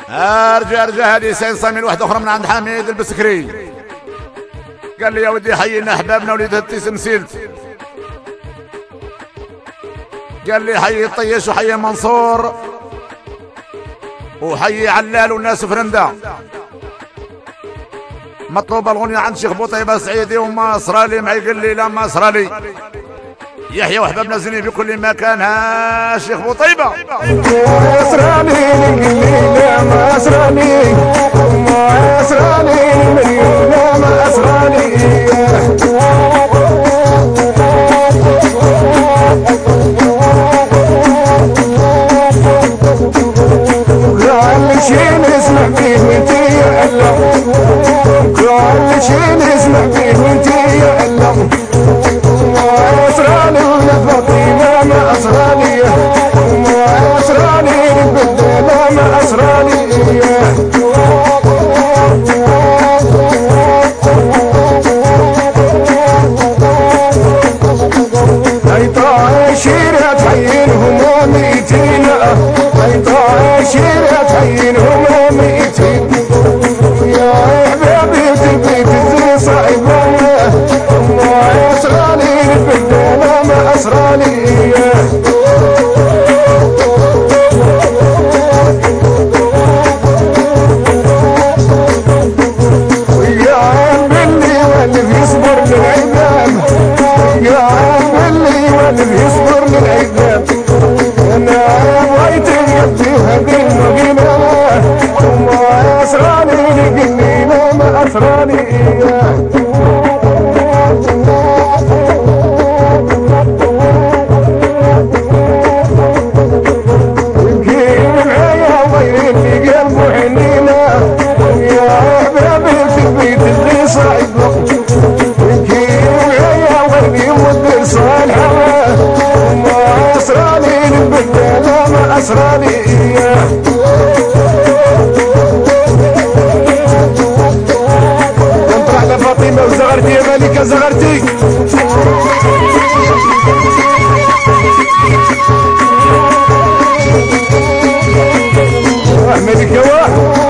ارجع هذه سيد من واحده اخرى من عند حميد البسكري. قال لي يا ودي حيينا احبابنا وليد التيس مسيلت. قال لي حي الطيش وحي منصور وحي علال والناس فرندا. مطلوب الغنية عند شيخ بوطيبة سعيدي وما اسرالي معي. قال لي لا ما اسرالي يحيى وحبابنا زينين في كل مكان. ها شيخ بوطيبة اسرالي لا ما اسرالي ما اسرالي لا ما اسرالي كل شي نسمع فيه وانتي يا الله كل شي نسمع فيه وانتي يا الله ما اسرالي ولا فاطمة ما اسرالي ما اسرالي بالبدلة ما اسرالي اي طايشير تحينهم وميتين اي طايشير تحينهم وميتين يا حبيبي تبي تزري صعبة ما اسرالي بالبدلة ما اسرالي يصبر للعذاب انا بغيت يبدي هذه المدينه وما اسراني لقليله ما اسراني يمكن معايا غير اللي قلبه حنينه يا حبيبي تبي تدري صعبه يمكن معايا غير يمد صالحه ما اسراني بالبدله ما اسراني نطلع لفاطمه وزغرتي يا ملكه زغرتي ملكه واحد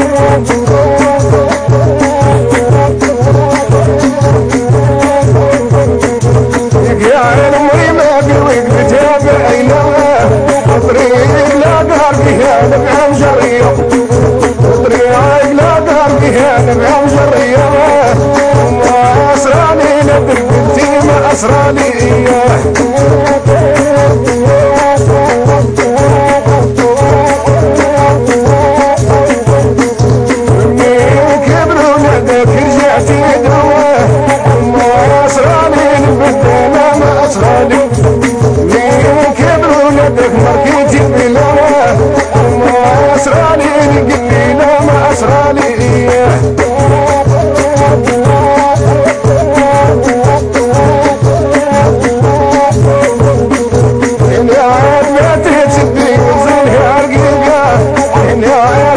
يا عين امي ما قويت بتابعينا طريق لا قهر فيها نبع مجريه طريق لا قهر فيها نبع مجريه ما اسراني لبك بنتي ما اسراني من كبروا ناداك رجعتي دروه ما اسراني بالبدله ما اسراني من كبروا ناداك مركيتي بلاوه ما اسراني قليله ما اسراني إن يا عاد ما تهتدي وزنها رقيقة إن يا